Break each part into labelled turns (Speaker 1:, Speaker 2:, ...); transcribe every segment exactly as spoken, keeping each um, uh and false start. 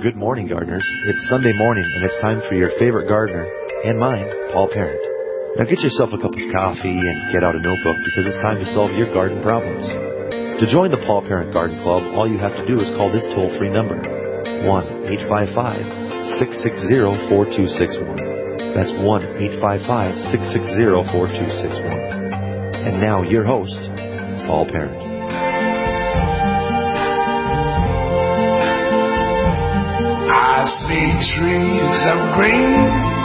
Speaker 1: good morning, gardeners. It's Sunday morning, and it's time for your favorite gardener, and mine, Paul Parent. Now get yourself a cup of coffee and get out a notebook because it's time to solve your garden problems. To join the Paul Parent Garden Club, all you have to do is call this toll-free number, one eight five five, six six zero, four two six one. That's one eight five five, six six zero, four two six one. And now your host, Paul Parent.
Speaker 2: I see trees of green,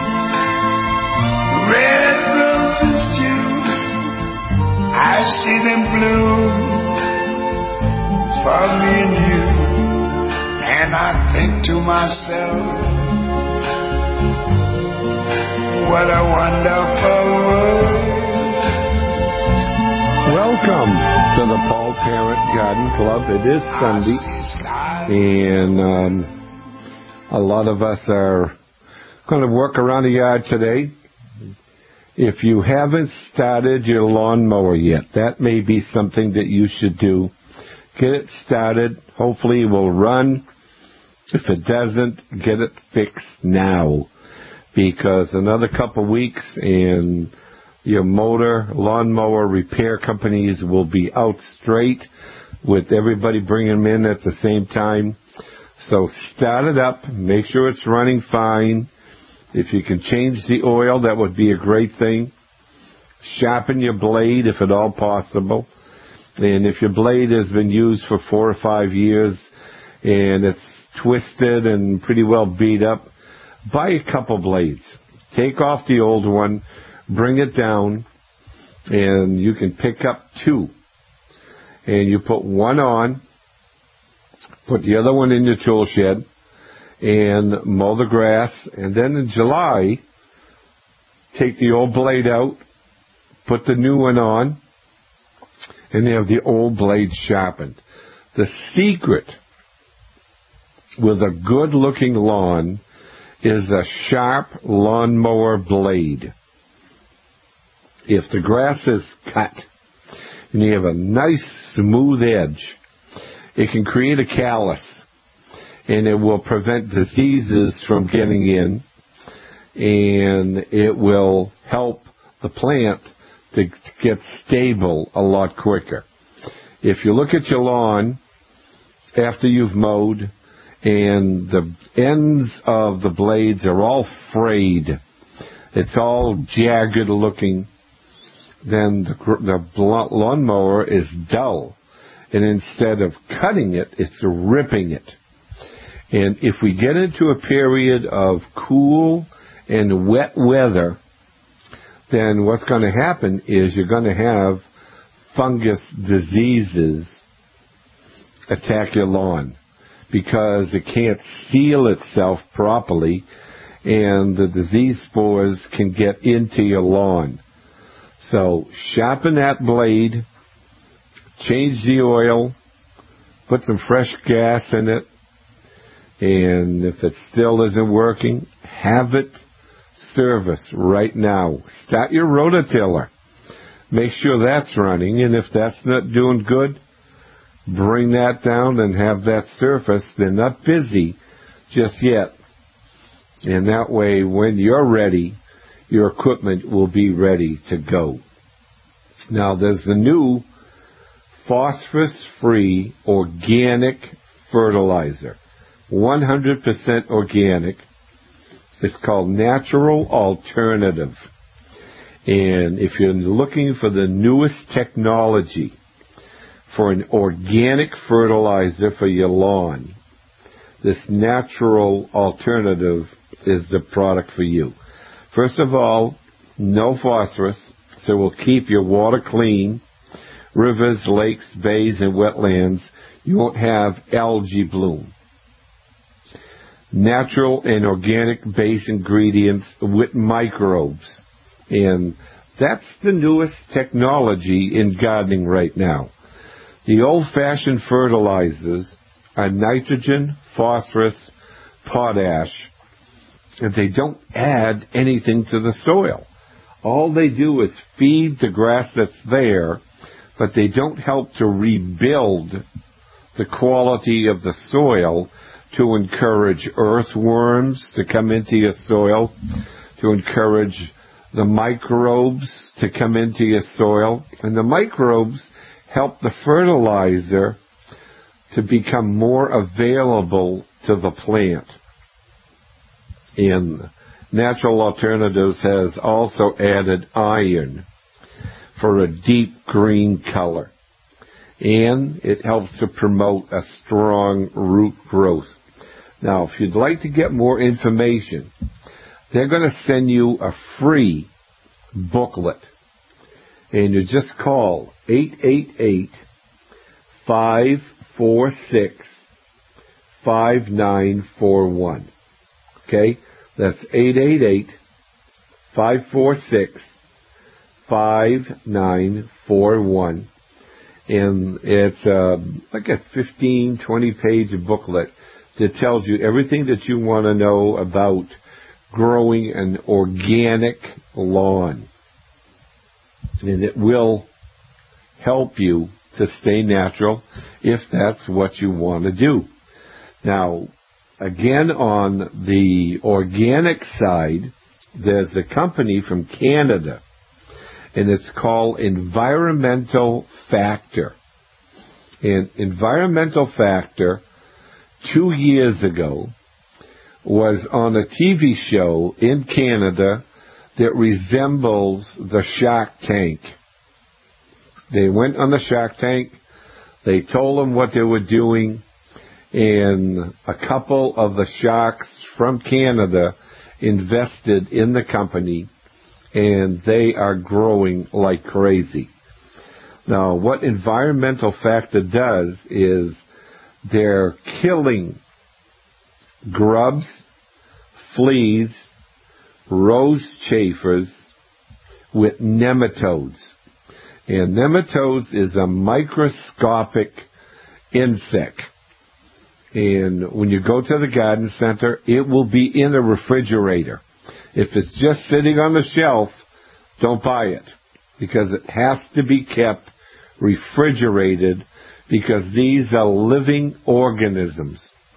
Speaker 2: red roses too. I see them bloom for me and you. And I think to myself, what a wonderful world.
Speaker 3: Welcome to the Paul Parent Garden Club. It is Sunday, and um, a lot of us are going to work around the yard today. If you haven't started your lawnmower yet, that may be something that you should do. Get it started. Hopefully it will run. If it doesn't, get it fixed now, because another couple weeks and your motor lawnmower repair companies will be out straight with everybody bringing them in at the same time. So start it up, make sure it's running fine. If you can change the oil, that would be a great thing. Sharpen your blade if at all possible. And if your blade has been used for four or five years and it's twisted and pretty well beat up, buy a couple blades. Take off the old one, bring it down, and you can pick up two. And you put one on, put the other one in your tool shed, and mow the grass. And then in July, take the old blade out, put the new one on, and have the old blade sharpened. The secret with a good-looking lawn is a sharp lawnmower blade. If the grass is cut and you have a nice smooth edge, it can create a callus, and it will prevent diseases from getting in, and it will help the plant to get stable a lot quicker. If you look at your lawn after you've mowed and the ends of the blades are all frayed, it's all jagged looking, then the, the lawnmower is dull. And instead of cutting it, it's ripping it. And if we get into a period of cool and wet weather, then what's going to happen is you're going to have fungus diseases attack your lawn because it can't seal itself properly, and the disease spores can get into your lawn. So sharpen that blade, change the oil, put some fresh gas in it, and if it still isn't working, have it serviced right now. Start your rototiller. Make sure that's running, and if that's not doing good, bring that down and have that surfaced. They're not busy just yet. And that way, when you're ready, your equipment will be ready to go. Now, there's the new phosphorus-free organic fertilizer, one hundred percent organic. It's called Natural Alternative. And if you're looking for the newest technology for an organic fertilizer for your lawn, this Natural Alternative is the product for you. First of all, no phosphorus, so we'll keep your water clean. Rivers, lakes, bays, and wetlands, you won't have algae bloom. Natural and organic base ingredients with microbes. And that's the newest technology in gardening right now. The old-fashioned fertilizers are nitrogen, phosphorus, potash, and they don't add anything to the soil. All they do is feed the grass that's there, but they don't help to rebuild the quality of the soil to encourage earthworms to come into your soil, to encourage the microbes to come into your soil. And the microbes help the fertilizer to become more available to the plant. And Natural Alternatives has also added iron for a deep green color. And it helps to promote a strong root growth. Now, if you'd like to get more information, they're going to send you a free booklet. And you just call eight eight eight, five four six, five nine four one. Okay? That's eight eight eight, five four six, five nine four one. And it's uh, like a fifteen, twenty page booklet that tells you everything that you want to know about growing an organic lawn. And it will help you to stay natural if that's what you want to do. Now, again, on the organic side, there's a company from Canada, and it's called Environmental Factor. And Environmental Factor, two years ago, was on a T V show in Canada that resembles the Shark Tank. They went on the Shark Tank, they told them what they were doing, and a couple of the sharks from Canada invested in the company, and they are growing like crazy. Now, what Environmental Factor does is they're killing grubs, fleas, rose chafers with nematodes. And nematodes is a microscopic insect. And when you go to the garden center, it will be in a refrigerator. If it's just sitting on the shelf, don't buy it, because it has to be kept refrigerated, because these are living organisms.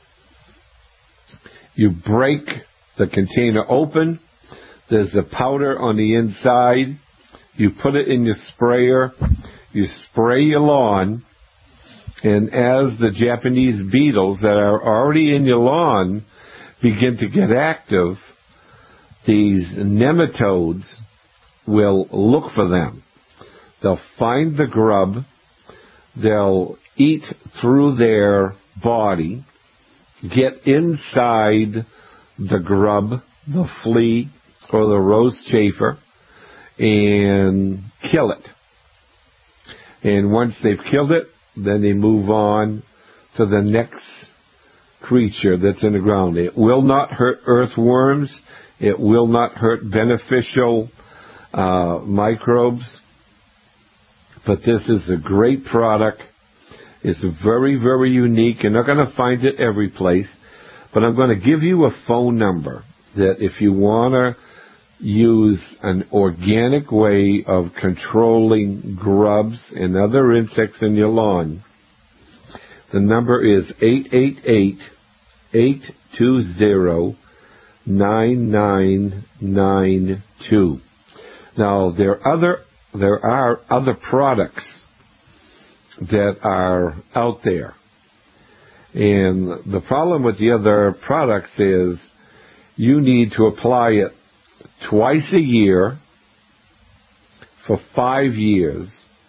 Speaker 3: You break the container open, there's a powder on the inside, you put it in your sprayer, you spray your lawn, and as the Japanese beetles that are already in your lawn begin to get active, these nematodes will look for them. They'll find the grub, they'll eat through their body, get inside the grub, the flea, or the rose chafer, and kill it. And once they've killed it, then they move on to the next creature that's in the ground. It will not hurt earthworms. It will not hurt beneficial uh, microbes. But this is a great product. It's very, very unique. You're not going to find it every place. But I'm going to give you a phone number that if you want to use an organic way of controlling grubs and other insects in your lawn, the number is eight eight eight, eight two zero, nine nine nine two. Now, there are other there are other products that are out there. And the problem with the other products is you need to apply it twice a year for five years.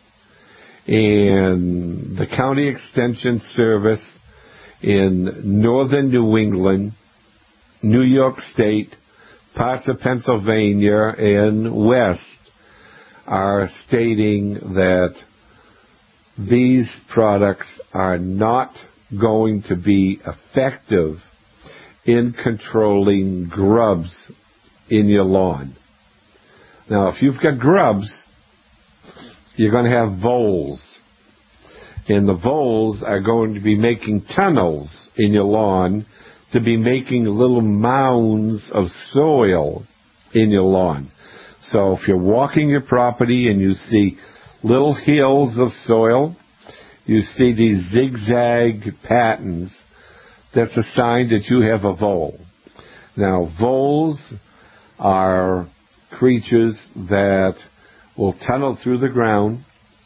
Speaker 3: And the County Extension Service in northern New England, New York State, parts of Pennsylvania, and West are stating that these products are not going to be effective in controlling grubs in your lawn. Now, if you've got grubs, you're going to have voles. And the voles are going to be making tunnels in your lawn to be making little mounds of soil in your lawn. So if you're walking your property and you see little hills of soil, you see these zigzag patterns, that's a sign that you have a vole. Now, voles are creatures that will tunnel through the ground,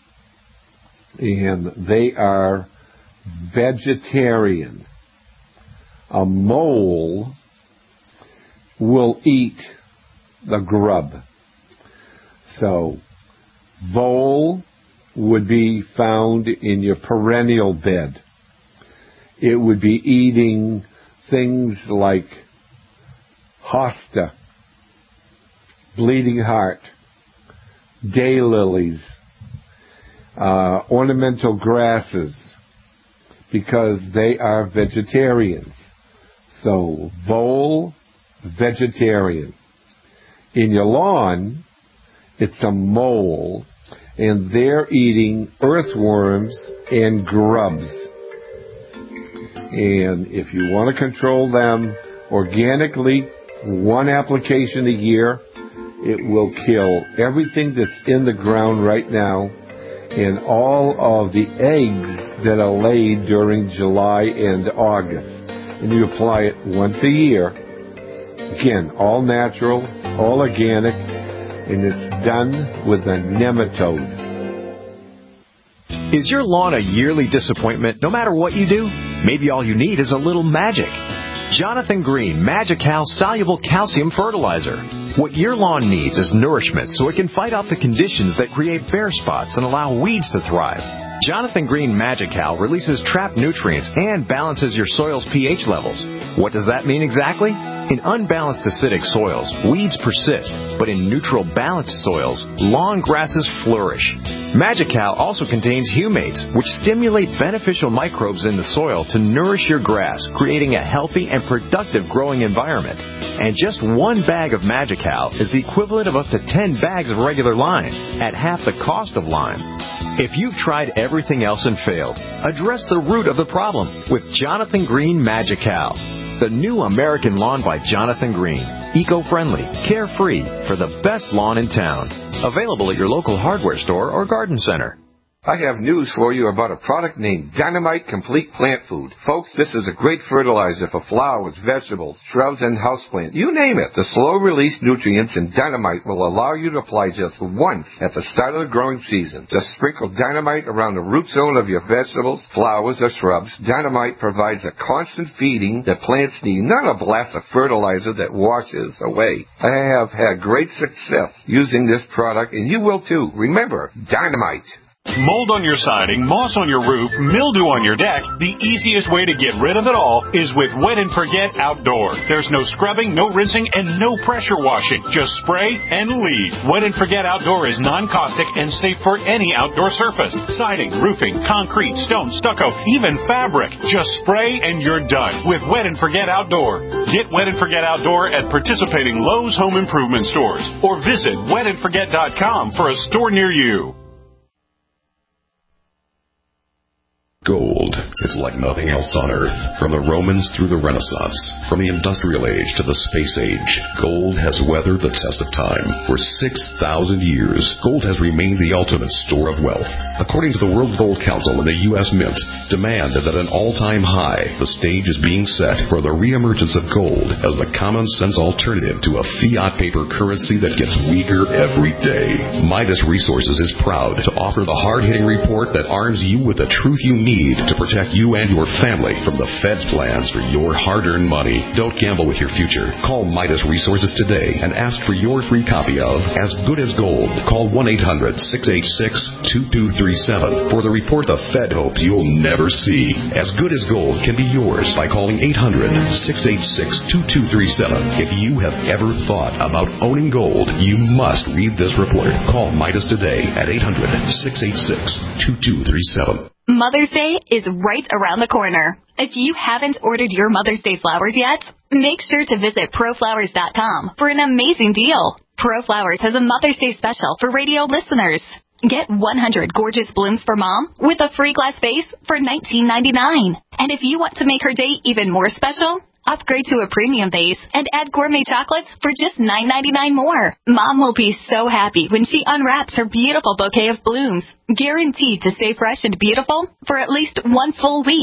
Speaker 3: and they are vegetarian. A mole will eat the grub. So, vole would be found in your perennial bed. It would be eating things like hosta, bleeding heart, daylilies, uh, ornamental grasses, because they are vegetarians. So, vole, vegetarian. In your lawn, it's a mole, and they're eating earthworms and grubs. And if you want to control them organically, one application a year, it will kill everything that's in the ground right now and all of the eggs that are laid during July and August. And you apply it once a year. Again, all natural, all organic, and it's done with a nematode.
Speaker 4: Is your lawn a yearly disappointment no matter what you do? Maybe all you need is a little magic. Jonathan Green Magical Soluble Calcium Fertilizer. What your lawn needs is nourishment so it can fight off the conditions that create bare spots and allow weeds to thrive. Jonathan Green Magical releases trapped nutrients and balances your soil's pH levels. What does that mean exactly? In unbalanced acidic soils, weeds persist, but in neutral balanced soils, lawn grasses flourish. Magical also contains humates, which stimulate beneficial microbes in the soil to nourish your grass, creating a healthy and productive growing environment. And just one bag of Magical is the equivalent of up to ten bags of regular lime, at half the cost of lime. If you've tried everything else and failed, address the root of the problem with Jonathan Green Magical. The new American lawn by Jonathan Green. Eco-friendly, carefree, for the best lawn in town. Available at your local hardware store or garden center.
Speaker 3: I have news for you about a product named Dynamite Complete Plant Food. Folks, this is a great fertilizer for flowers, vegetables, shrubs, and houseplants. You name it. The slow-release nutrients in Dynamite will allow you to apply just once at the start of the growing season. Just sprinkle Dynamite around the root zone of your vegetables, flowers, or shrubs. Dynamite provides a constant feeding that plants need, not a blast of fertilizer that washes away. I have had great success using this product, and you will too. Remember, Dynamite.
Speaker 5: Mold on your siding, moss on your roof, mildew on your deck, the easiest way to get rid of it all is with Wet and Forget Outdoor. There's no scrubbing, no rinsing, and no pressure washing. Just spray and leave. Wet and Forget Outdoor is non-caustic and safe for any outdoor surface. Siding, roofing, concrete, stone, stucco, even fabric. Just spray and you're done with Wet and Forget Outdoor. Get Wet and Forget Outdoor at participating Lowe's Home Improvement stores or visit wet and forget dot com for a store near you.
Speaker 6: Gold is like nothing else on Earth. From the Romans through the Renaissance, from the Industrial Age to the Space Age, gold has weathered the test of time. For six thousand years, gold has remained the ultimate store of wealth. According to the World Gold Council and the U S Mint, demand is at an all-time high. The stage is being set for the reemergence of gold as the common-sense alternative to a fiat paper currency that gets weaker every day. Midas Resources is proud to offer the hard-hitting report that arms you with the truth you need to protect you and your family from the Fed's plans for your hard-earned money. Don't gamble with your future. Call Midas Resources today and ask for your free copy of As Good as Gold. Call one eight hundred six eight six two two three seven for the report the Fed hopes you'll never see. As Good as Gold can be yours by calling eight hundred six eight six two two three seven. If you have ever thought about owning gold, you must read this report. Call Midas today at eight hundred six eight six two two three seven.
Speaker 7: Mother's Day is right around the corner. If you haven't ordered your Mother's Day flowers yet, make sure to visit pro flowers dot com for an amazing deal. ProFlowers has a Mother's Day special for radio listeners. Get one hundred gorgeous blooms for Mom with a free glass vase for nineteen ninety-nine. And if you want to make her day even more special, upgrade to a premium vase and add gourmet chocolates for just nine ninety-nine more. Mom will be so happy when she unwraps her beautiful bouquet of blooms, guaranteed to stay fresh and beautiful for at least one full week.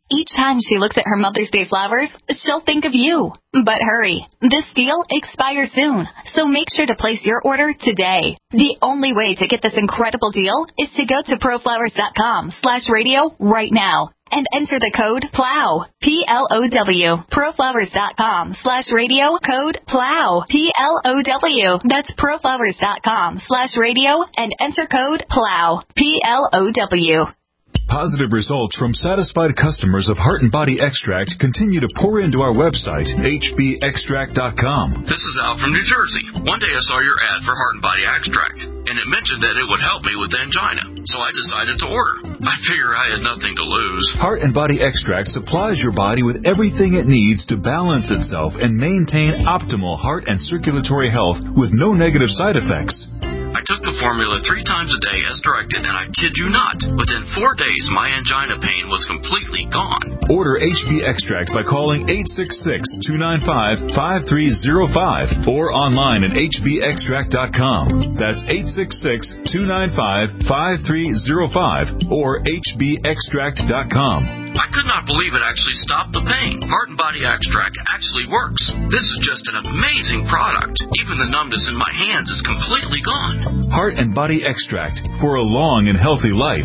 Speaker 7: Each time she looks at her Mother's Day flowers, she'll think of you. But hurry, this deal expires soon, so make sure to place your order today. The only way to get this incredible deal is to go to proflowers.com slash radio right now and enter the code PLOW, P L O W, proflowers.com slash radio, code PLOW, P L O W. That's proflowers.com slash radio and enter code PLOW, P L O W.
Speaker 8: Positive results from satisfied customers of Heart and Body Extract continue to pour into our website, H B extract dot com.
Speaker 9: This is Al from New Jersey. One day I saw your ad for Heart and Body Extract, and it mentioned that it would help me with angina, so I decided to order. I figure I had nothing to lose.
Speaker 8: Heart and Body Extract supplies your body with everything it needs to balance itself and maintain optimal heart and circulatory health with no negative side effects.
Speaker 9: I took the formula three times a day as directed, and I kid you not, within four days my angina pain was completely gone.
Speaker 8: Order H B Extract by calling eight six six, two nine five, five three zero five or online at H B extract dot com. That's eight six six, two nine five, five three zero five or H B extract dot com.
Speaker 9: I could not believe it actually stopped the pain. Heart and Body Extract actually works. This is just an amazing product. Even the numbness in my hands is completely gone.
Speaker 8: Heart and Body Extract for a long and healthy life.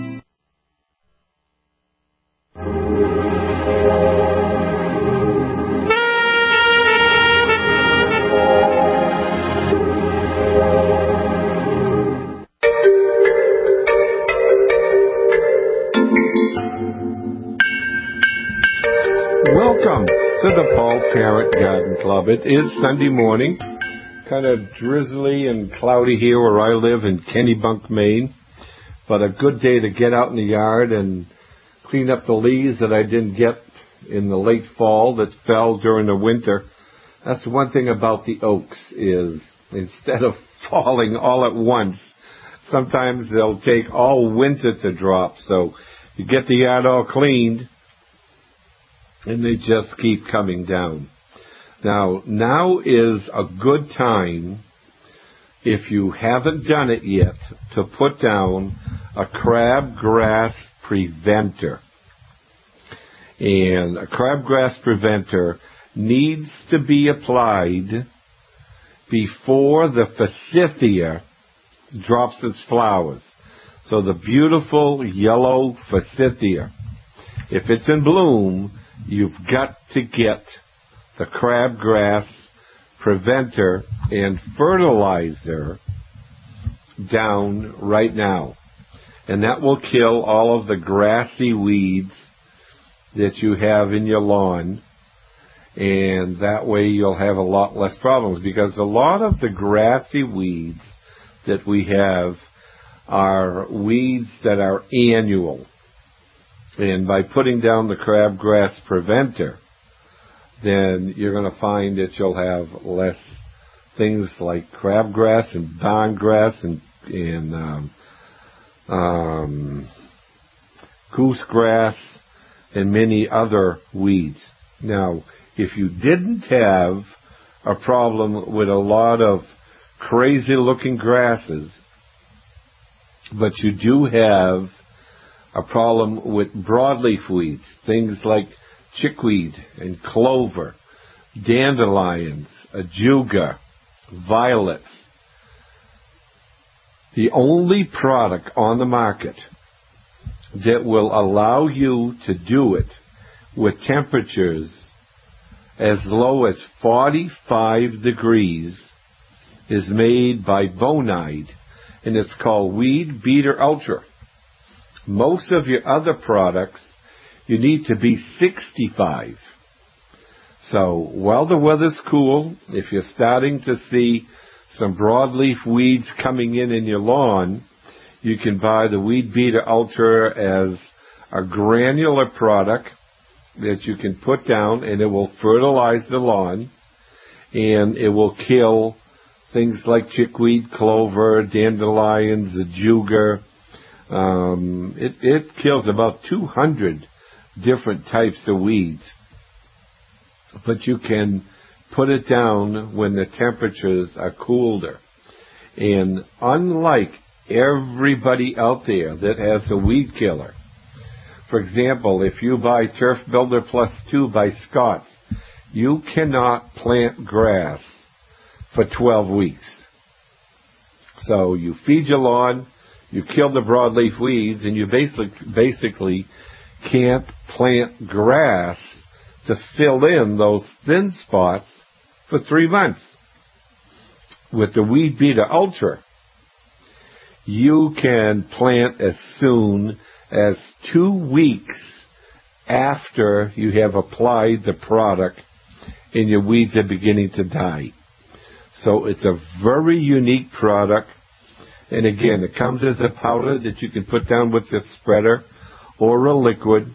Speaker 3: Welcome to the Paul Parent Garden Club. It is Sunday morning, kind of drizzly and cloudy here where I live in Kennebunk, Maine, but a good day to get out in the yard and clean up the leaves that I didn't get in the late fall that fell during the winter. That's one thing about the oaks is instead of falling all at once, sometimes they'll take all winter to drop. So you get the yard all cleaned, and they just keep coming down. Now, now is a good time, if you haven't done it yet, to put down a crabgrass preventer. And a crabgrass preventer needs to be applied before the forsythia drops its flowers. So the beautiful yellow forsythia, if it's in bloom, you've got to get the crabgrass preventer and fertilizer down right now. And that will kill all of the grassy weeds that you have in your lawn. And that way you'll have a lot less problems, because a lot of the grassy weeds that we have are weeds that are annual. And by putting down the crabgrass preventer, then you're going to find that you'll have less things like crabgrass and barngrass and, and um, um, goosegrass and many other weeds. Now, if you didn't have a problem with a lot of crazy-looking grasses, but you do have a problem with broadleaf weeds, things like chickweed and clover, dandelions, ajuga, violets. The only product on the market that will allow you to do it with temperatures as low as forty-five degrees is made by Bonide, and it's called Weed Beater Ultra. Most of your other products, you need to be sixty-five. So while the weather's cool, if you're starting to see some broadleaf weeds coming in in your lawn, you can buy the Weed Beater Ultra as a granular product that you can put down, and it will fertilize the lawn, and it will kill things like chickweed, clover, dandelions, ajuga. Um, it, it kills about two hundred different types of weeds. But you can put it down when the temperatures are cooler. And unlike everybody out there that has a weed killer, For example, if you buy Turf Builder Plus two by Scotts, you cannot plant grass for twelve weeks. So you feed your lawn, you kill the broadleaf weeds, and you basically, basically can't plant grass to fill in those thin spots for three months. With the Weed Beater Ultra, you can plant as soon as two weeks after you have applied the product and your weeds are beginning to die. So it's a very unique product. And again, it comes as a powder that you can put down with your spreader or a liquid,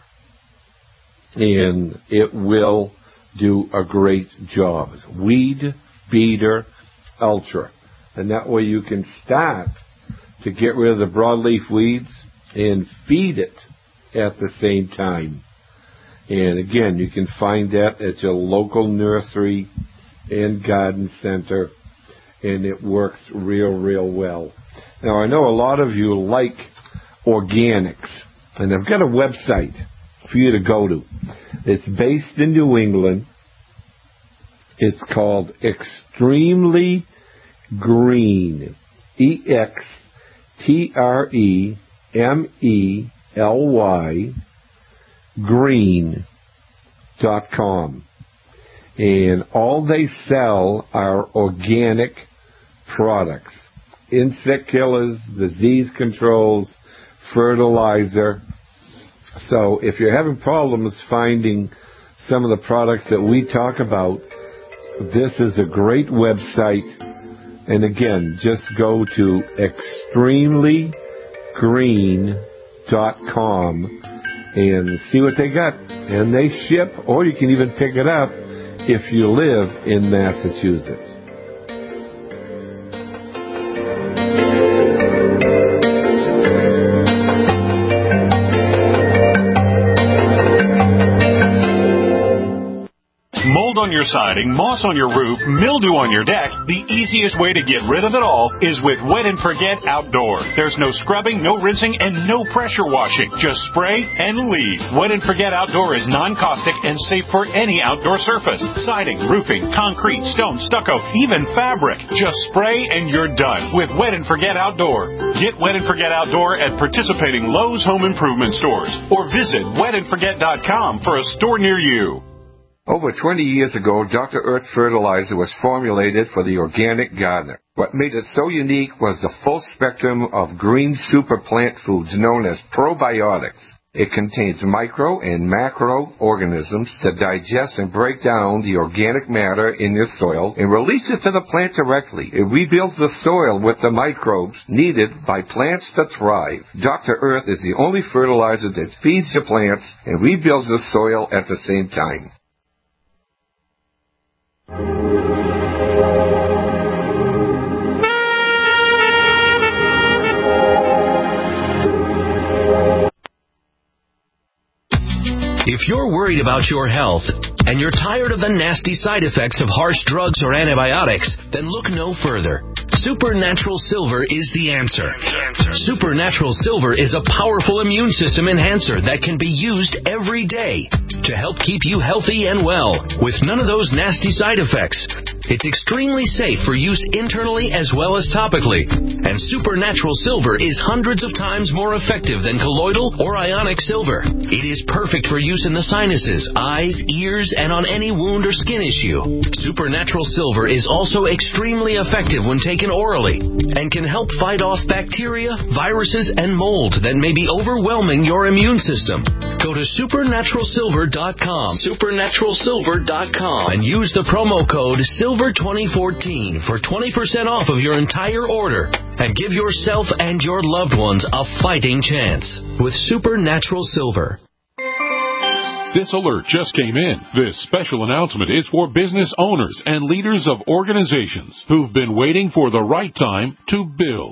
Speaker 3: and it will do a great job. Weed Beater Ultra. And that way you can start to get rid of the broadleaf weeds and feed it at the same time. And again, you can find that at your local nursery and garden center, and it works real, real well. Now, I know a lot of you like organics, and I've got a website for you to go to. It's based in New England. It's called Extremely Green, E X T R E M E L Y, green dot com. And all they sell are organic products. Insect killers, disease controls, fertilizer. So if you're having problems finding some of the products that we talk about, this is a great website. And again, just go to extremely green dot com and see what they got. And they ship, or you can even pick it up if you live in Massachusetts.
Speaker 5: On your siding, moss on your roof, mildew on your deck, the easiest way to get rid of it all is with Wet and Forget Outdoor. There's no scrubbing, no rinsing, and no pressure washing. Just spray and leave. Wet and Forget Outdoor is non-caustic and safe for any outdoor surface. Siding, roofing, concrete, stone, stucco, even fabric. Just spray and you're done with Wet and Forget Outdoor. Get Wet and Forget Outdoor at participating Lowe's Home Improvement stores or visit wet and forget dot com for a store near you.
Speaker 3: Over twenty years ago, Doctor Earth fertilizer was formulated for the organic gardener. What made it so unique was the full spectrum of green super plant foods known as probiotics. It contains micro and macro organisms to digest and break down the organic matter in your soil and release it to the plant directly. It rebuilds the soil with the microbes needed by plants to thrive. Doctor Earth is the only fertilizer that feeds your plants and rebuilds the soil at the same time.
Speaker 10: If you're worried about your health and you're tired of the nasty side effects of harsh drugs or antibiotics, then look no further. Supernatural Silver is the answer. Supernatural Silver is a powerful immune system enhancer that can be used every day to help keep you healthy and well with none of those nasty side effects. It's extremely safe for use internally as well as topically. And Supernatural Silver is hundreds of times more effective than colloidal or ionic silver. It is perfect for use in the sinuses, eyes, ears, and on any wound or skin issue. Supernatural Silver is also extremely effective when taken orally and can help fight off bacteria, viruses, and mold that may be overwhelming your immune system. Go to supernatural silver dot com, supernatural silver dot com, and use the promo code silver twenty fourteen for twenty percent off of your entire order and give yourself and your loved ones a fighting chance with Supernatural Silver.
Speaker 11: This alert just came in. This special announcement is for business owners and leaders of organizations who've been waiting for the right time to build.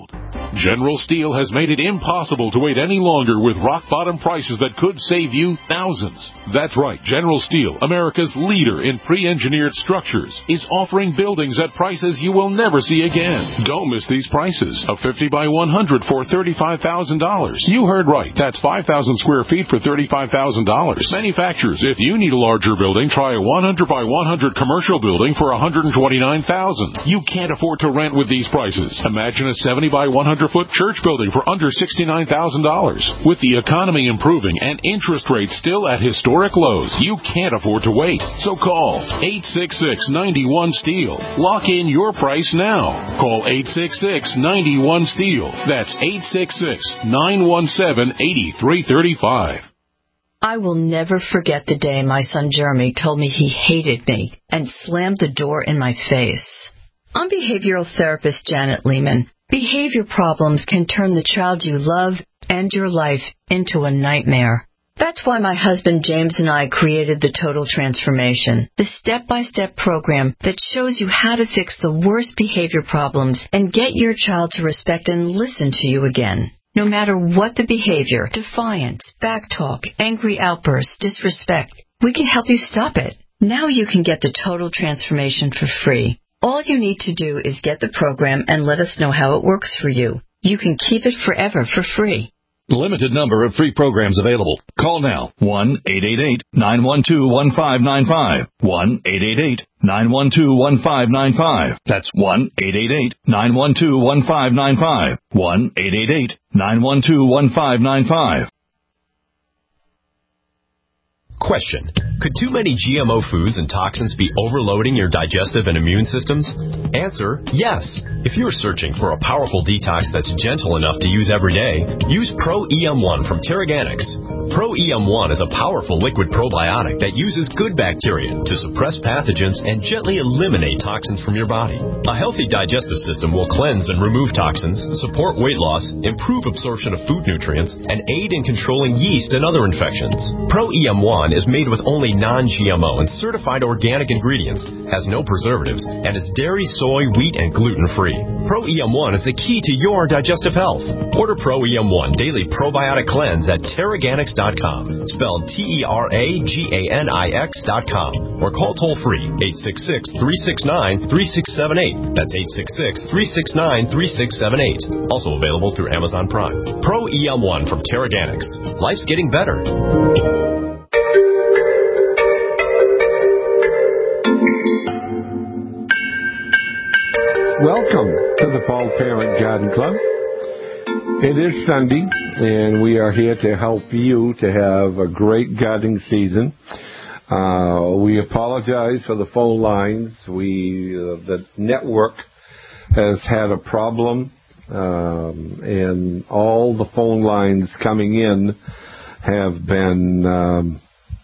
Speaker 11: General Steel has made it impossible to wait any longer with rock-bottom prices that could save you thousands. That's right, General Steel, America's leader in pre-engineered structures, is offering buildings at prices you will never see again. Don't miss these prices. A fifty by one hundred for thirty-five thousand dollars. You heard right. That's five thousand square feet for thirty-five thousand dollars. Manufacturers, if you need a larger building, try a one hundred by one hundred commercial building for one hundred twenty-nine thousand dollars. You can't afford to rent with these prices. Imagine a seventy by one hundred foot church building for under sixty-nine thousand dollars. With the economy improving and interest rates still at historic lows, you can't afford to wait. So call eight six six, nine one, STEEL. Lock in your price now. Call eight six six, nine one, STEEL. That's eight six six, nine one seven, eight three three five.
Speaker 12: I will never forget the day my son Jeremy told me he hated me and slammed the door in my face. I'm behavioral therapist Janet Lehman. Behavior problems can turn the child you love and your life into a nightmare. That's why my husband James and I created the Total Transformation, the step-by-step program that shows you how to fix the worst behavior problems and get your child to respect and listen to you again. No matter what the behavior, defiance, backtalk, angry outbursts, disrespect, we can help you stop it. Now you can get the Total Transformation for free. All you need to do is get the program and let us know how it works for you. You can keep it forever for free.
Speaker 8: Limited number of free programs available. Call now. one eight eight eight, nine one two, one five nine five. one eight eight eight, nine one two, one five nine five. That's one eight eight eight, nine one two, one five nine five. one eight eight eight, nine one two, one five nine five.
Speaker 4: Question. Could too many G M O foods and toxins be overloading your digestive and immune systems? Answer, yes. If you're searching for a powerful detox that's gentle enough to use every day, use Pro E M one from Terraganics. Pro E M one is a powerful liquid probiotic that uses good bacteria to suppress pathogens and gently eliminate toxins from your body. A healthy digestive system will cleanse and remove toxins, support weight loss, improve absorption of food nutrients, and aid in controlling yeast and other infections. Pro E M one is made with only non-G M O and certified organic ingredients, has no preservatives, and is dairy, soy, wheat, and gluten-free. Pro E M one is the key to your digestive health. Order Pro E M one Daily Probiotic Cleanse at Terraganics dot com, spelled T E R A G A N I X dot com, or call toll-free eight six six, three six nine, three six seven eight. That's eight six six, three six nine, three six seven eight. Also available through Amazon Prime. Pro E M one from Terraganics. Life's getting better.
Speaker 3: Welcome to the Paul Parent Garden Club. It is Sunday, and we are here to help you to have a great gardening season. Uh, we apologize for the phone lines. We uh, the network has had a problem, um, and all the phone lines coming in have been um,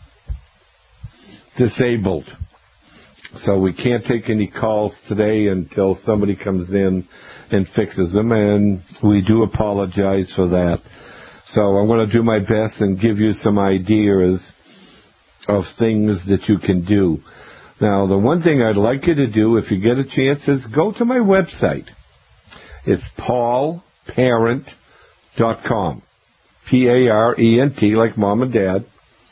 Speaker 3: disabled. So we can't take any calls today until somebody comes in and fixes them, and we do apologize for that. So I'm going to do my best and give you some ideas of things that you can do. Now, the one thing I'd like you to do, if you get a chance, is go to my website. It's paul parent dot com. P A R E N T, like mom and dad.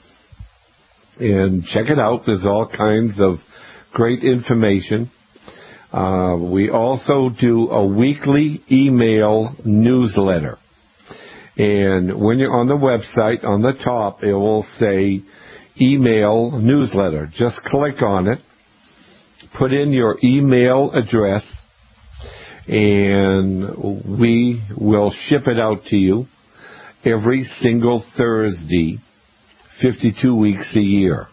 Speaker 3: And check it out. There's all kinds of great information. Uh, we also do a weekly email newsletter. And when you're on the website, on the top, it will say email newsletter. Just click on it, put in your email address, and we will ship it out to you every single Thursday, fifty-two weeks a year.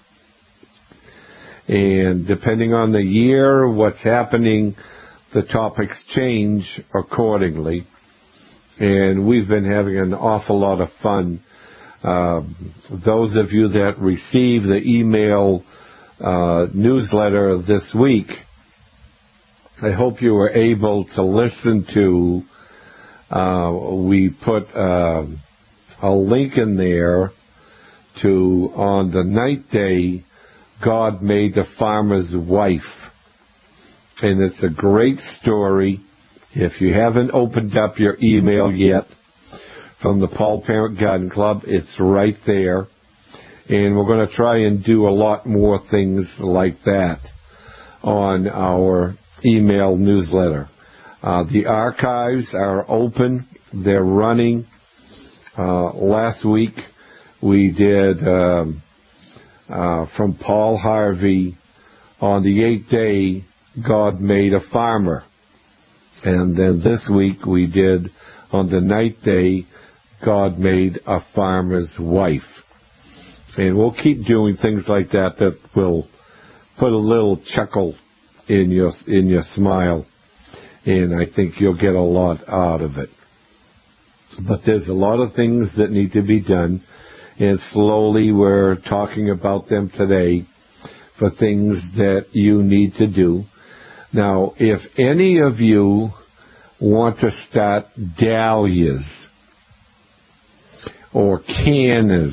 Speaker 3: And depending on the year, what's happening, the topics change accordingly. And we've been having an awful lot of fun. Uh, those of you that receive the email uh, newsletter this week, I hope you were able to listen to, uh, we put uh, a link in there to, on the ninth day, God made the farmer's wife. And it's a great story If you haven't opened up your email yet from the Paul Parent Garden Club, it's right there. And we're going to try and do a lot more things like that on our email newsletter. Uh, the archives are open. They're running. Uh, last week we did um, uh, from Paul Harvey on the eighth day, God made a farmer. And then this week we did on the ninth day, God made a farmer's wife. And we'll keep doing things like that that will put a little chuckle in your in your smile. And I think you'll get a lot out of it. But there's a lot of things that need to be done. And slowly we're talking about them today for things that you need to do. Now, if any of you want to start dahlias or cannas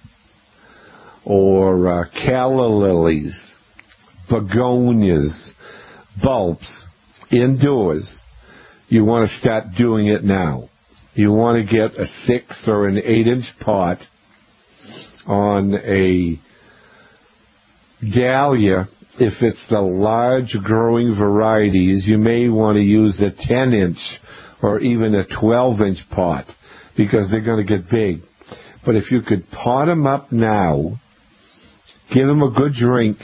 Speaker 3: or uh, calla lilies, begonias, bulbs indoors, you want to start doing it now. You want to get a six or an eight inch pot on a dahlia. If it's the large growing varieties, you may want to use a ten inch or even a twelve inch pot because they're going to get big. But if you could pot them up now, give them a good drink,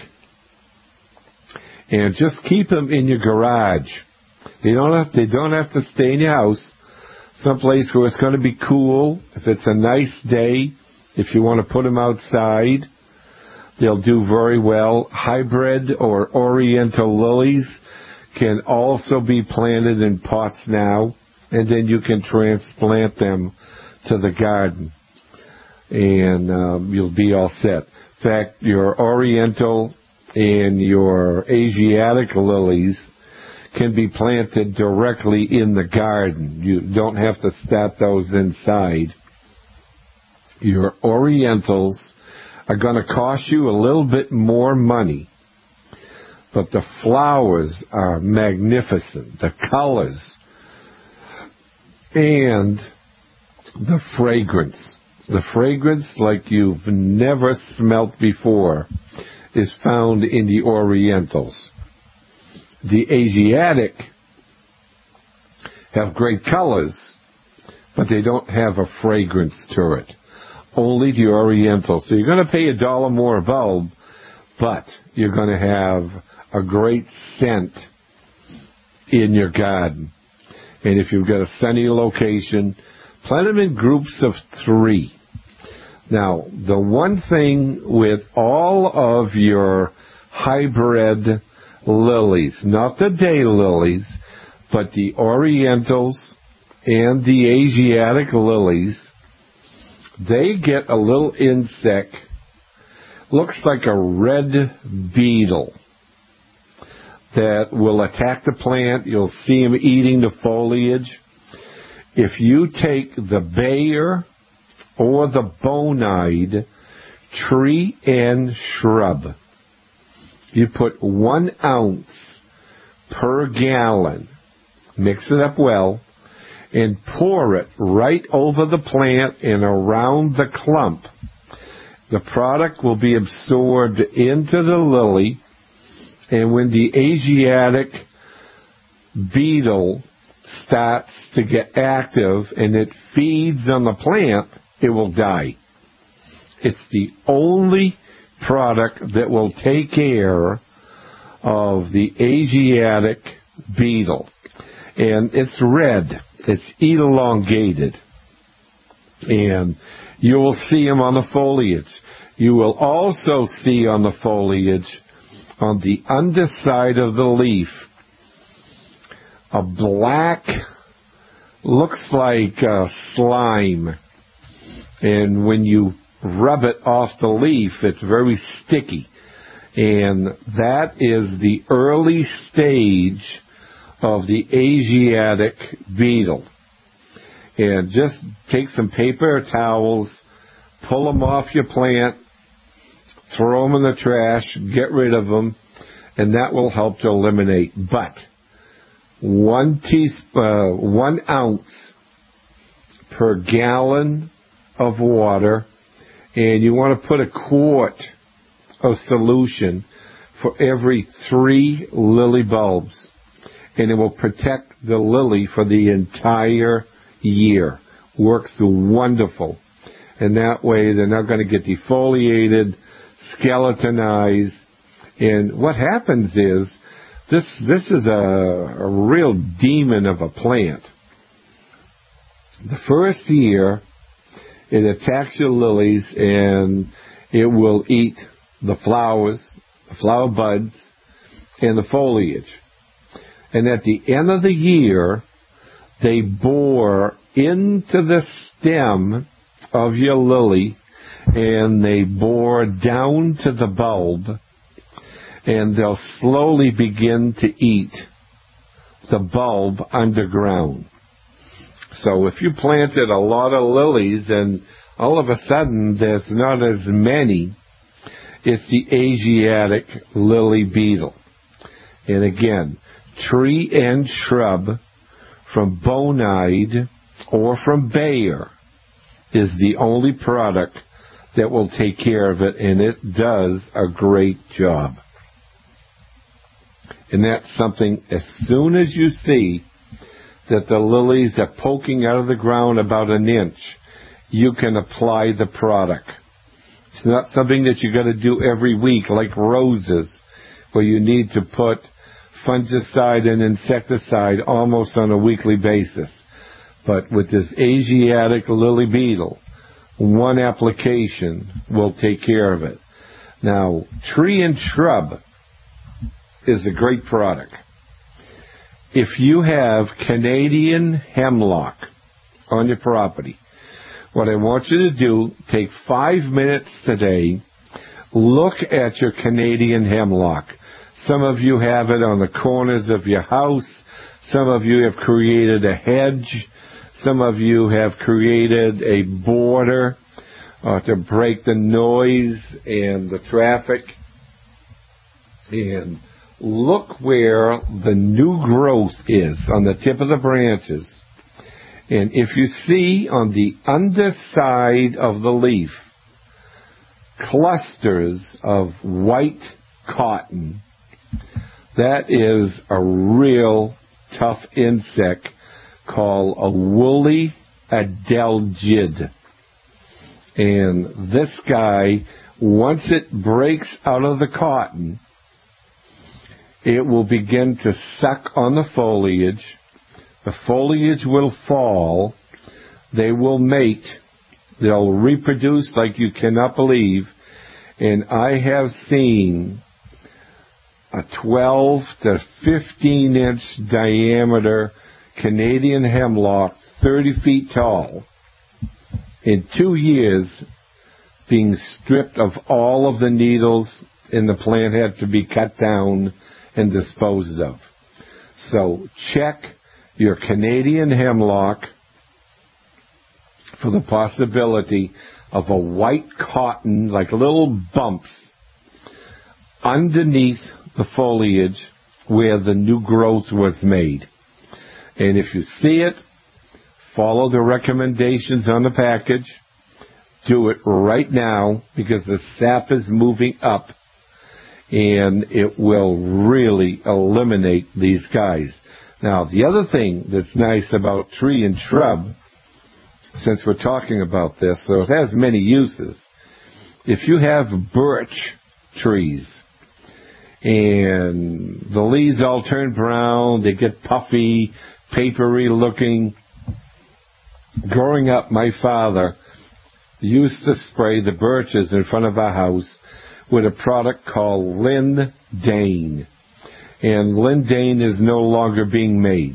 Speaker 3: and just keep them in your garage. They don't have, they don't have to stay in your house. Someplace where it's going to be cool. If it's a nice day, if you want to put them outside, they'll do very well. Hybrid or oriental lilies can also be planted in pots now, and then you can transplant them to the garden, and um, you'll be all set. In fact, your oriental and your Asiatic lilies can be planted directly in the garden. You don't have to start those inside. Your orientals are going to cost you a little bit more money, but the flowers are magnificent, the colors, and the fragrance. The fragrance like you've never smelt before is found in the orientals. The Asiatic have great colors, but they don't have a fragrance to it. Only the oriental. So you're going to pay a dollar more a bulb, but you're going to have a great scent in your garden. And if you've got a sunny location, plant them in groups of three. Now, the one thing with all of your hybrid lilies, not the daylilies, but the orientals and the Asiatic lilies, they get a little insect, looks like a red beetle, that will attack the plant. You'll see them eating the foliage. If you take the Bayer or the Bonide tree and shrub, you put one ounce per gallon, mix it up well, and pour it right over the plant and around the clump. The product will be absorbed into the lily, and when the Asiatic beetle starts to get active and it feeds on the plant, it will die. It's the only product that will take care of the Asiatic beetle. And it's red. It's elongated. And you will see them on the foliage. You will also see on the foliage, on the underside of the leaf, a black, looks like uh, slime. And when you rub it off the leaf, it's very sticky. And that is the early stage of the Asiatic beetle. And just take some paper towels, pull them off your plant, throw them in the trash, get rid of them, and that will help to eliminate. But one teaspoon, uh, one ounce per gallon of water, and you want to put a quart of solution for every three lily bulbs, and it will protect the lily for the entire year. Works wonderful. And that way they're not going to get defoliated, skeletonized. And what happens is, this this is a, a real demon of a plant. The first year, it attacks your lilies and it will eat the flowers, the flower buds, and the foliage. And at the end of the year, they bore into the stem of your lily, and they bore down to the bulb, and they'll slowly begin to eat the bulb underground. So if you planted a lot of lilies and all of a sudden there's not as many, it's the Asiatic lily beetle. And again, tree and shrub from Bonide or from Bayer is the only product that will take care of it, and it does a great job. And that's something, as soon as you see that the lilies are poking out of the ground about an inch, you can apply the product. It's not something that you got to do every week like roses, where you need to put fungicide and insecticide almost on a weekly basis. But with this Asiatic lily beetle, one application will take care of it. Now, tree and shrub is a great product. If you have Canadian hemlock on your property, what I want you to do, take five minutes today, look at your Canadian hemlock. Some of you have it on the corners of your house. Some of you have created a hedge. Some of you have created a border uh, to break the noise and the traffic. And look where the new growth is on the tip of the branches. And if you see on the underside of the leaf clusters of white cotton, that is a real tough insect called a woolly adelgid. And this guy, once it breaks out of the cotton, it will begin to suck on the foliage. The foliage will fall. They will mate. They'll reproduce like you cannot believe. And I have seen a twelve to fifteen inch diameter Canadian hemlock, thirty feet tall, in two years being stripped of all of the needles, and the plant had to be cut down and disposed of. So check your Canadian hemlock for the possibility of a white cotton, like little bumps, underneath the foliage where the new growth was made. And if you see it, follow the recommendations on the package. Do it right now, because the sap is moving up, and it will really eliminate these guys. Now, the other thing that's nice about tree and shrub, since we're talking about this, so it has many uses. If you have birch trees and the leaves all turn brown, they get puffy, papery looking. Growing up, my father used to spray the birches in front of our house with a product called Lindane. And Lindane is no longer being made.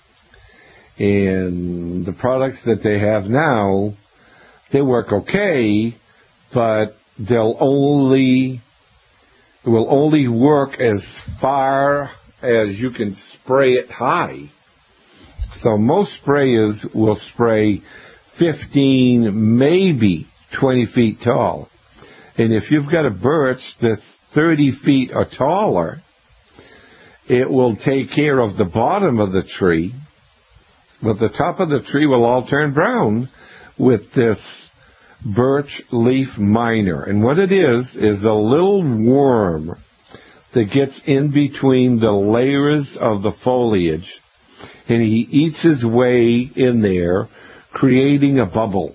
Speaker 3: And the products that they have now, they work okay, but they'll only, it will only work as far as you can spray it high. So most sprayers will spray fifteen, maybe twenty feet tall. And if you've got a birch that's thirty feet or taller, it will take care of the bottom of the tree, but the top of the tree will all turn brown with this birch leaf miner. And what it is, is a little worm that gets in between the layers of the foliage, and he eats his way in there, creating a bubble.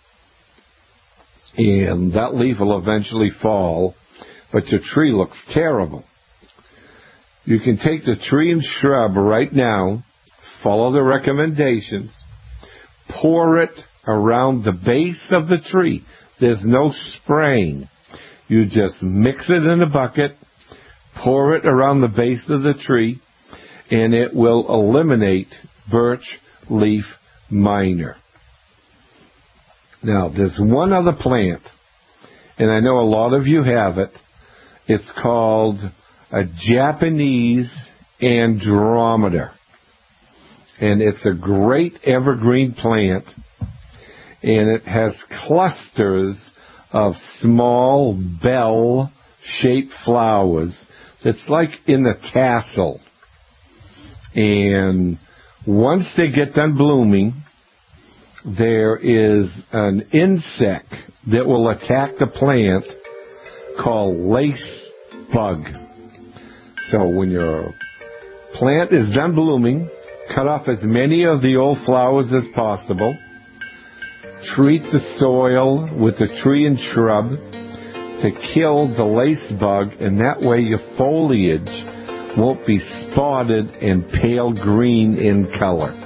Speaker 3: And that leaf will eventually fall, but your tree looks terrible. You can take the tree and shrub right now, follow the recommendations, pour it around the base of the tree. There's no spraying. You just mix it in a bucket, pour it around the base of the tree, and it will eliminate birch leaf miner. Now, there's one other plant, and I know a lot of you have it. It's called a Japanese Andromeda. And it's a great evergreen plant, and it has clusters of small bell-shaped flowers that's like in a tassel. And once they get done blooming, there is an insect that will attack the plant called lace bug. So when your plant is done blooming, cut off as many of the old flowers as possible. Treat the soil with the tree and shrub to kill the lace bug, and that way your foliage won't be spotted and pale green in color.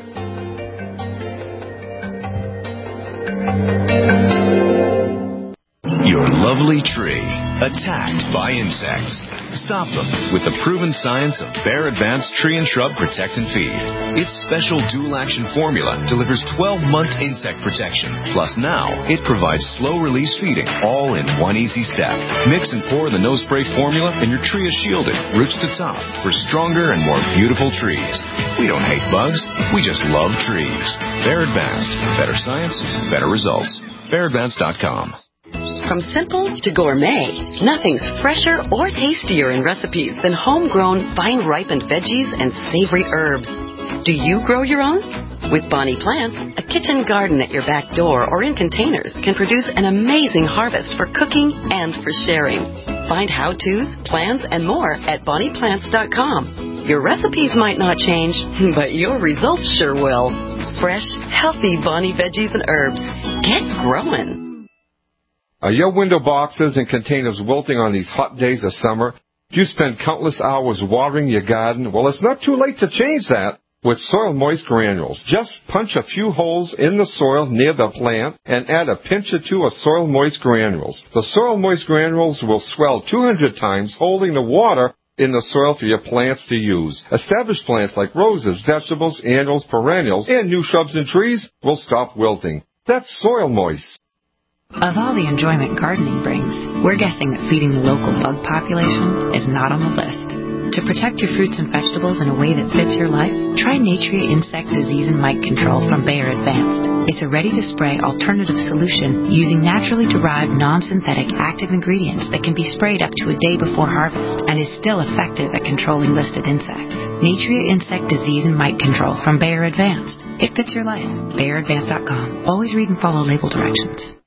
Speaker 10: Your lovely tree attacked by insects. Stop them with the proven science of Bayer Advanced Tree and Shrub Protect and Feed. Its special dual-action formula delivers twelve-month insect protection. Plus now, it provides slow-release feeding, all in one easy step. Mix and pour the no-spray formula, and your tree is shielded, roots to top, for stronger and more beautiful trees. We don't hate bugs, we just love trees. Bayer Advanced. Better science, better results. Bayer Advanced dot com.
Speaker 13: From simple to gourmet, nothing's fresher or tastier in recipes than homegrown, vine-ripened veggies and savory herbs. Do you grow your own? With Bonnie Plants, a kitchen garden at your back door or in containers can produce an amazing harvest for cooking and for sharing. Find how-tos, plans, and more at Bonnie Plants dot com. Your recipes might not change, but your results sure will. Fresh, healthy Bonnie veggies and herbs. Get growing.
Speaker 3: Are your window boxes and containers wilting on these hot days of summer? Do you spend countless hours watering your garden? Well, it's not too late to change that with Soil Moist Granules. Just punch a few holes in the soil near the plant and add a pinch or two of Soil Moist Granules. The Soil Moist Granules will swell two hundred times, holding the water in the soil for your plants to use. Established plants like roses, vegetables, annuals, perennials, and new shrubs and trees will stop wilting. That's Soil Moist.
Speaker 14: Of all the enjoyment gardening brings, we're guessing that feeding the local bug population is not on the list. To protect your fruits and vegetables in a way that fits your life, try Natria Insect Disease and Mite Control from Bayer Advanced. It's a ready-to-spray alternative solution using naturally derived non-synthetic active ingredients that can be sprayed up to a day before harvest and is still effective at controlling listed insects. Natria Insect Disease and Mite Control from Bayer Advanced. It fits your life. Bayer Advanced dot com. Always read and follow label directions.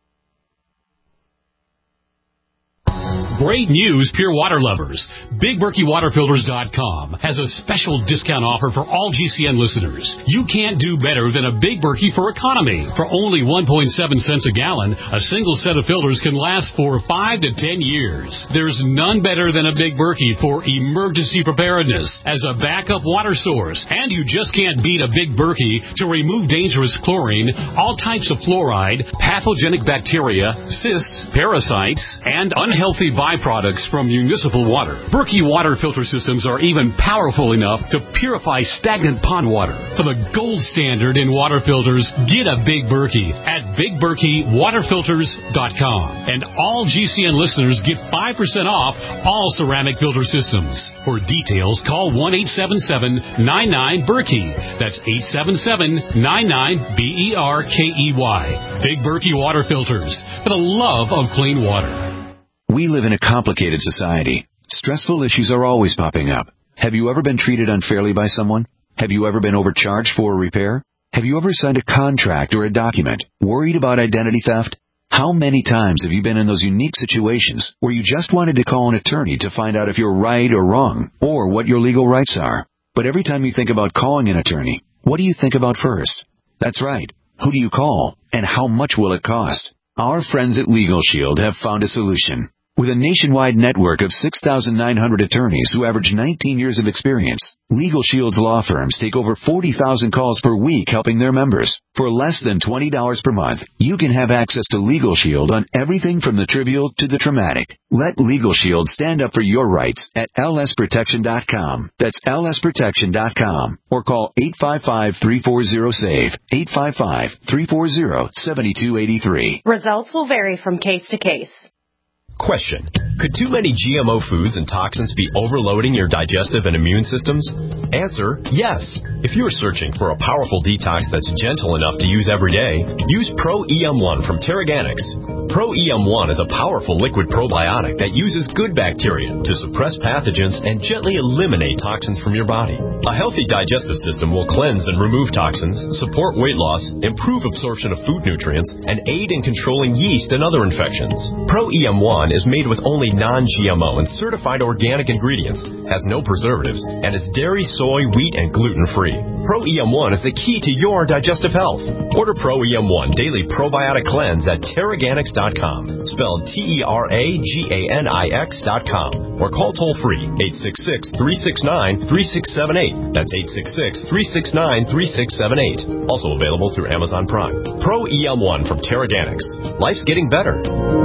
Speaker 15: Great news, Pure Water lovers. Big Berkey Water Filters dot com has a special discount offer for all G C N listeners. You can't do better than a Big Berkey for economy. For only one point seven cents a gallon, a single set of filters can last for five to ten years. There's none better than a Big Berkey for emergency preparedness as a backup water source. And you just can't beat a Big Berkey to remove dangerous chlorine, all types of fluoride, pathogenic bacteria, cysts, parasites, and unhealthy viruses. Byproducts from municipal water. Berkey water filter systems are even powerful enough to purify stagnant pond water. For the gold standard in water filters, get a Big Berkey at Big Berkey Water Filters dot com. And all G C N listeners get five percent off all ceramic filter systems. For details, call one eight seven seven nine nine Berkey. That's eight seven seven nine nine B E R K E Y. Big Berkey Water Filters, for the love of clean water.
Speaker 16: We live in a complicated society. Stressful issues are always popping up.
Speaker 4: Have you ever been treated unfairly by someone? Have you ever been overcharged for a repair? Have you ever signed a contract or a document worried about identity theft? How many times have you been in those unique situations where you just wanted to call an attorney to find out if you're right or wrong, or what your legal rights are? But every time you think about calling an attorney, what do you think about first? That's right. Who do you call, and how much will it cost? Our friends at Legal Shield have found a solution. With a nationwide network of six thousand nine hundred attorneys who average nineteen years of experience, Legal Shield's law firms take over forty thousand calls per week helping their members. For less than twenty dollars per month, you can have access to Legal Shield on everything from the trivial to the traumatic. Let Legal Shield stand up for your rights at L S protection dot com. That's L S protection dot com. Or call eight five five, three four zero, S A V E, eight five five, three four zero, seven two eight three.
Speaker 16: Results will vary from case to case.
Speaker 17: Question. Could too many G M O foods and toxins be overloading your digestive and immune systems? Answer, yes. If you're searching for a powerful detox that's gentle enough to use every day, use Pro E M one from Teraganix. Pro E M one is a powerful liquid probiotic that uses good bacteria to suppress pathogens and gently eliminate toxins from your body. A healthy digestive system will cleanse and remove toxins, support weight loss, improve absorption of food nutrients, and aid in controlling yeast and other infections. Pro E M one is made with only non-G M O and certified organic ingredients, has no preservatives, and is dairy, soy, wheat, and gluten-free. Pro E M one is the key to your digestive health. Order Pro E M one Daily Probiotic Cleanse at Teraganix dot com, spelled T E R A G A N I X dot com, or call toll-free eight six six, three six nine, three six seven eight. That's eight six six, three six nine, three six seven eight. Also available through Amazon Prime. Pro E M one from Teraganix. Life's getting better.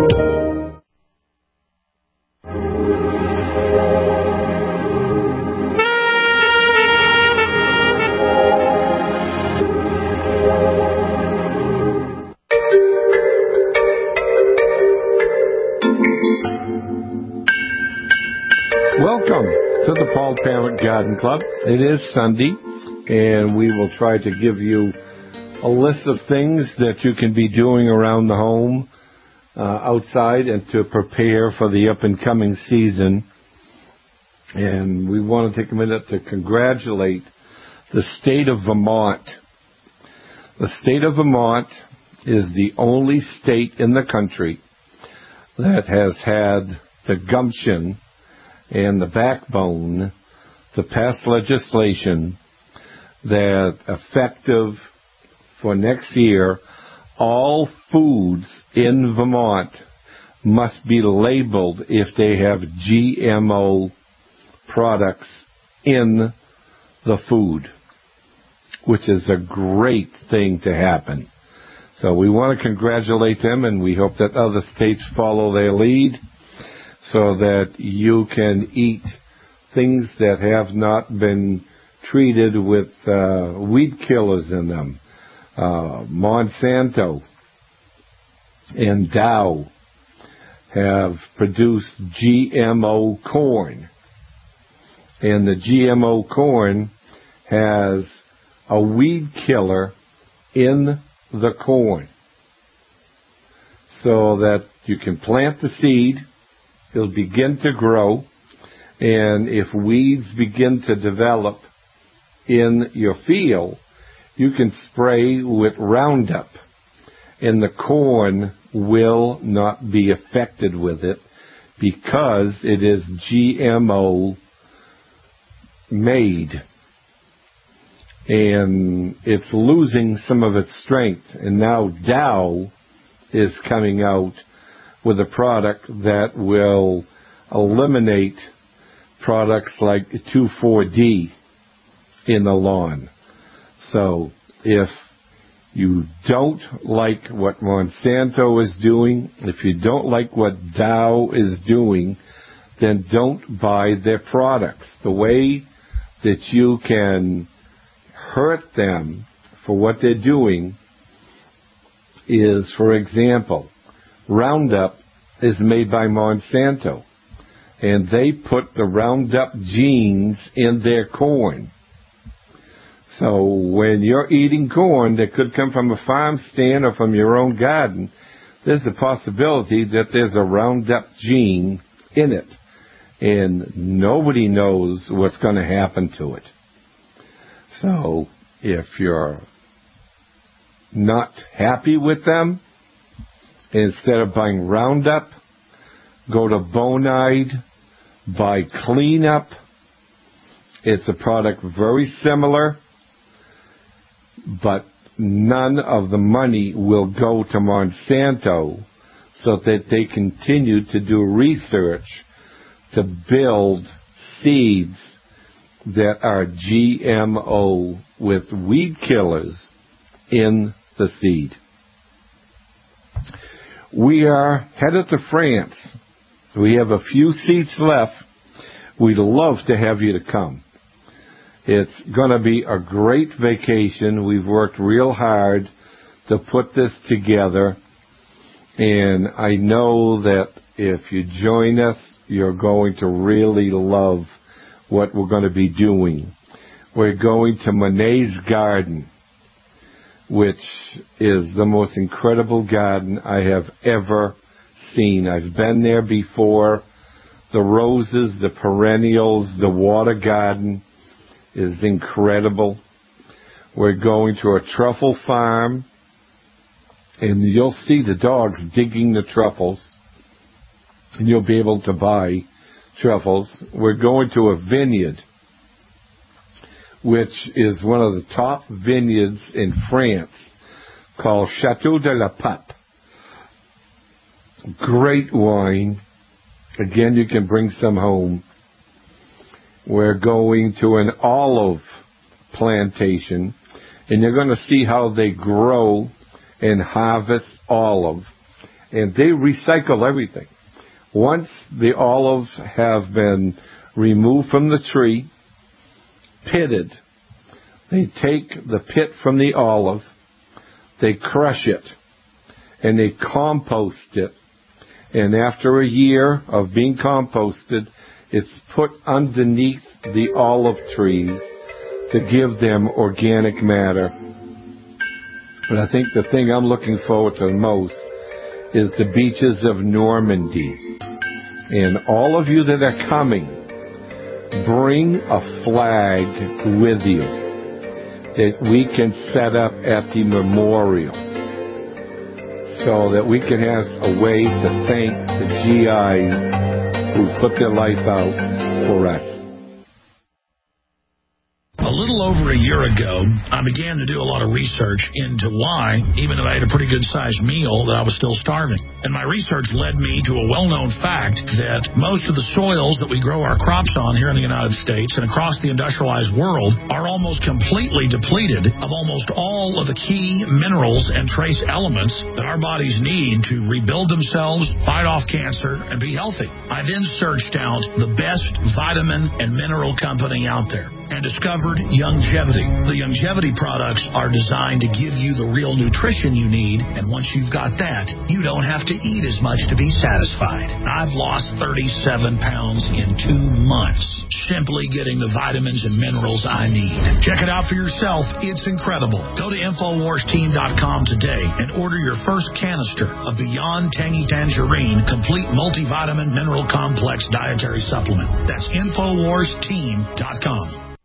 Speaker 3: Welcome to the Paul Parent Garden Club. It is Sunday, and we will try to give you a list of things that you can be doing around the home, uh, outside, and to prepare for the up-and-coming season. And we want to take a minute to congratulate the state of Vermont. The state of Vermont is the only state in the country that has had the gumption and the backbone to pass legislation that, effective for next year, all foods in Vermont must be labeled if they have G M O products in the food, which is a great thing to happen. So we want to congratulate them, and we hope that other states follow their lead, so that you can eat things that have not been treated with uh, weed killers in them. Uh, Monsanto and Dow have produced G M O corn, and the G M O corn has a weed killer in the corn, so that you can plant the seed. It'll begin to grow, and if weeds begin to develop in your field, you can spray with Roundup, and the corn will not be affected with it because it is G M O made, and it's losing some of its strength. And now Dow is coming out with a product that will eliminate products like two four D in the lawn. So if you don't like what Monsanto is doing, if you don't like what Dow is doing, then don't buy their products. The way that you can hurt them for what they're doing is, for example, Roundup is made by Monsanto, and they put the Roundup genes in their corn. So when you're eating corn that could come from a farm stand or from your own garden, there's a possibility that there's a Roundup gene in it. and nobody knows what's going to happen to it. So if you're not happy with them, instead of buying Roundup, go to Bonide, buy Cleanup. It's a product very similar, but none of the money will go to Monsanto so that they continue to do research to build seeds that are G M O with weed killers in the seed. We are headed to France. We have a few seats left. We'd love to have you to come. It's going to be a great vacation. We've worked real hard to put this together, and I know that if you join us, you're going to really love what we're going to be doing. We're going to Monet's Garden, which is the most incredible garden I have ever seen. I've been there before. The roses, the perennials, the water garden is incredible. We're going to a truffle farm, and you'll see the dogs digging the truffles, and you'll be able to buy truffles. We're going to a vineyard, which is one of the top vineyards in France, called Chateau de la Pape. Great wine. Again, you can bring some home. We're going to an olive plantation, and you're going to see how they grow and harvest olive. And they recycle everything. Once the olives have been removed from the tree, pitted, they take the pit from the olive, they crush it, and they compost it. And after a year of being composted, it's put underneath the olive trees to give them organic matter. But I think the thing I'm looking forward to the most is the beaches of Normandy. And all of you that are coming, bring a flag with you that we can set up at the memorial so that we can have a way to thank the G Is who put their life out for us.
Speaker 18: A little over a year ago, I began to do a lot of research into why, even though I had a pretty good-sized meal, that I was still starving. And my research led me to a well-known fact that most of the soils that we grow our crops on here in the United States and across the industrialized world are almost completely depleted of almost all of the key minerals and trace elements that our bodies need to rebuild themselves, fight off cancer, and be healthy. I then searched out the best vitamin and mineral company out there and discovered Youngevity. The Youngevity products are designed to give you the real nutrition you need, and once you've got that, you don't have to eat as much to be satisfied. I've lost thirty-seven pounds in two months simply getting the vitamins and minerals I need. Check it out for yourself. It's incredible. Go to Infowars Team dot com today and order your first canister of Beyond Tangy Tangerine Complete Multivitamin Mineral Complex Dietary Supplement. That's Infowars Team dot com.